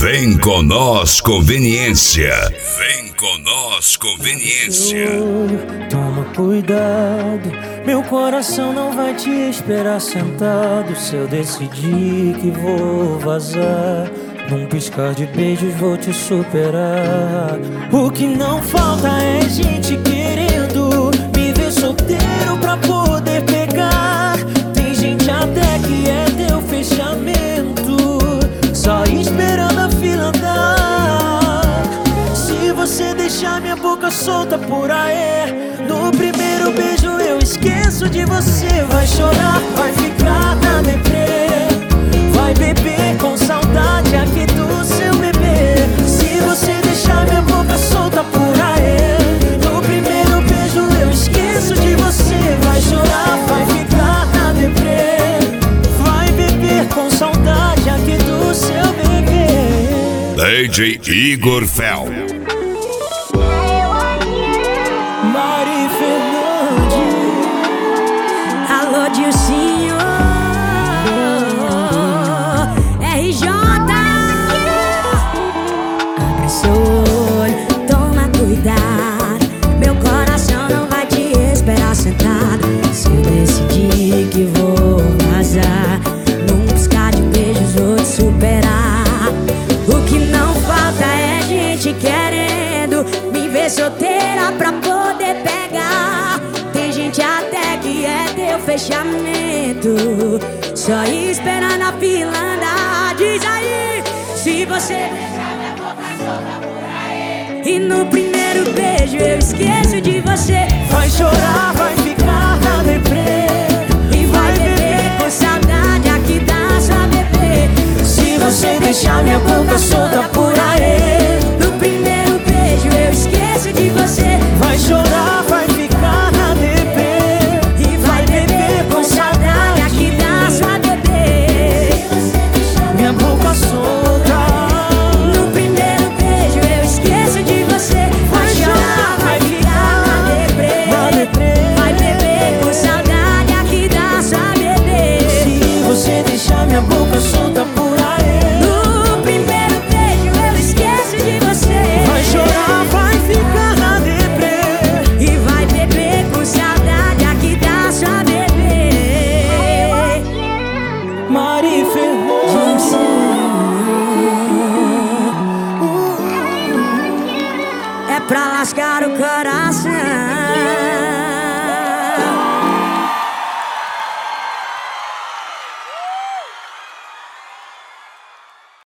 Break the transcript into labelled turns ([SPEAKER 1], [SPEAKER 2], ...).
[SPEAKER 1] Vem com nós, conveniência. Vem com nós, conveniência.
[SPEAKER 2] Toma cuidado, meu coração não vai te esperar sentado. Se eu decidir que vou vazar, num piscar de beijos vou te superar. O que não falta é gente querendo me ver solteiro pra poder pegar. Tem gente até que é teu fechamento, só esperando a fila andar. Se você deixar minha boca solta por aí, no primeiro beijo eu esqueço de você. Vai chorar, vai ficar na deprê, vai beber com saudade aqui do seu bebê. Se você deixar minha boca solta por aí, no primeiro beijo eu esqueço de você. Vai chorar, vai ficar na deprê, vai beber com saudade aqui do seu bebê.
[SPEAKER 1] DJ Igor Fel.
[SPEAKER 2] Mari Fernandes.
[SPEAKER 3] Alô, Dilcinho, RJ. Abre seu olho, toma cuidado, meu coração não vai te esperar sentado. Se eu decidir que vou vazar, num piscar de beijos vou te superar. O que não falta é gente querendo me ver solteira pra poder pegar. Tem gente até que é teu fechamento, só esperando a fila andar. Diz aí, se você deixar minha boca solta por aí, e no primeiro beijo eu esqueço de você.
[SPEAKER 2] Vai chorar, vai ficar na deprê,
[SPEAKER 3] E vai beber com saudade aqui da sua bebê.
[SPEAKER 2] se você deixar minha boca solta por